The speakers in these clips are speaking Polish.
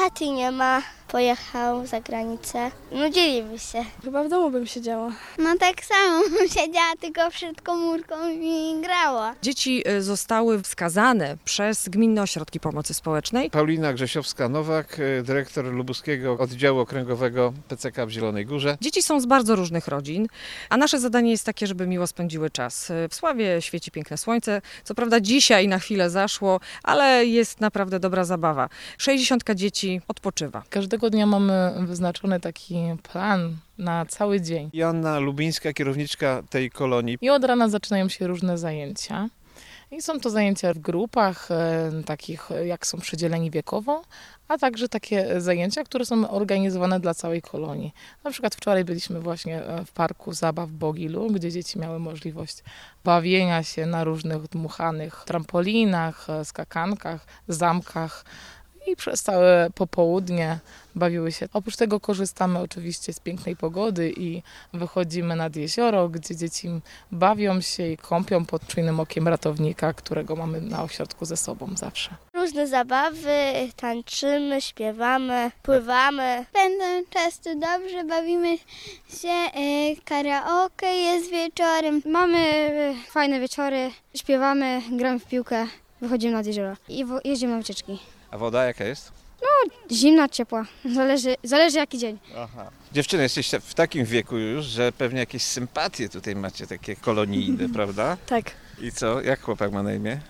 taty nie ma, pojechał za granicę. Nudziliby się. Chyba w domu bym siedziała. No tak samo siedziała tylko przed komórką i grała. Dzieci zostały wskazane przez gminne ośrodki pomocy społecznej. Paulina Grzesiowska-Nowak, dyrektor lubuskiego oddziału okręgowego PCK w Zielonej Górze. Dzieci są z bardzo różnych rodzin, a nasze zadanie jest takie, żeby miło spędziły czas. W Sławie świeci piękne słońce. Co prawda dzisiaj na chwilę zaszło, ale jest naprawdę dobra zabawa. 60 dzieci odpoczywa. Każdego dnia mamy wyznaczony taki plan na cały dzień. Joanna Lubińska, kierowniczka tej kolonii. I od rana zaczynają się różne zajęcia. I są to zajęcia w grupach, takich jak są przydzieleni wiekowo, a także takie zajęcia, które są organizowane dla całej kolonii. Na przykład wczoraj byliśmy właśnie w parku zabaw w Bogilu, gdzie dzieci miały możliwość bawienia się na różnych dmuchanych trampolinach, skakankach, zamkach. I przez całe popołudnie bawiły się. Oprócz tego korzystamy oczywiście z pięknej pogody i wychodzimy nad jezioro, gdzie dzieci bawią się i kąpią pod czujnym okiem ratownika, którego mamy na ośrodku ze sobą zawsze. Różne zabawy, tańczymy, śpiewamy, pływamy. Będą często dobrze, bawimy się, karaoke jest wieczorem. Mamy fajne wieczory, śpiewamy, gramy w piłkę, wychodzimy nad jezioro i jeździmy na wycieczki. A woda jaka jest? Zimna, ciepła, zależy jaki dzień. Aha. Dziewczyny, jesteście w takim wieku już, że pewnie jakieś sympatie tutaj macie, takie kolonijne, prawda? Tak. I co? Jak chłopak ma na imię?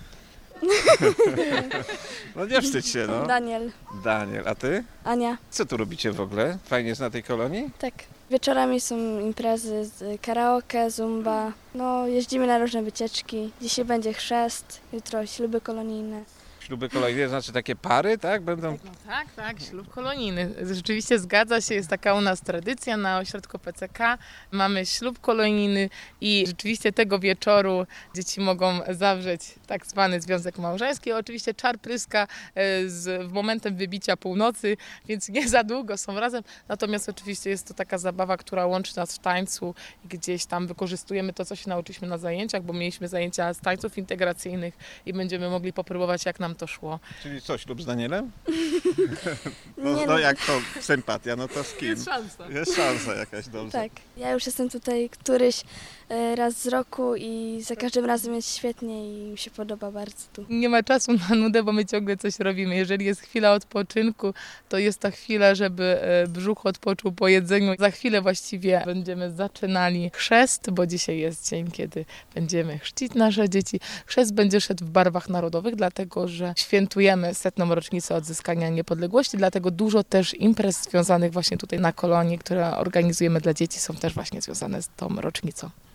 No nie wstydź się, no. Daniel, Daniel, a ty? Ania. Co tu robicie w ogóle? Fajnie jest na tej kolonii? Tak. Wieczorami są imprezy z karaoke, zumba. No, jeździmy na różne wycieczki. Dzisiaj będzie chrzest, jutro śluby kolonijne. Śluby kolonijne, znaczy takie pary, tak? Będą... Tak, ślub kolonijny. Rzeczywiście zgadza się, jest taka u nas tradycja na ośrodku PCK. Mamy ślub kolonijny i rzeczywiście tego wieczoru dzieci mogą zawrzeć tak zwany związek małżeński. Oczywiście czar pryska w momentem wybicia północy, więc nie za długo są razem. Natomiast oczywiście jest to taka zabawa, która łączy nas w tańcu i gdzieś tam wykorzystujemy to, co się nauczyliśmy na zajęciach, bo mieliśmy zajęcia z tańców integracyjnych i będziemy mogli popróbować, jak nam to szło. Czyli co, ślub z Danielem? Nie, No jak to sympatia, no to z kim? Jest szansa. Jest szansa jakaś, dobrze. Tak. Ja już jestem tutaj któryś raz z roku i za każdym razem jest świetnie i mi się podoba bardzo tu. Nie ma czasu na nudę, bo my ciągle coś robimy. Jeżeli jest chwila odpoczynku, to jest ta chwila, żeby brzuch odpoczął po jedzeniu. Za chwilę właściwie będziemy zaczynali chrzest, bo dzisiaj jest dzień, kiedy będziemy chrzcić nasze dzieci. Chrzest będzie szedł w barwach narodowych, dlatego że świętujemy 100. rocznicę odzyskania niepodległości, dlatego dużo też imprez związanych właśnie tutaj na kolonii, które organizujemy dla dzieci, są też właśnie związane z tą rocznicą.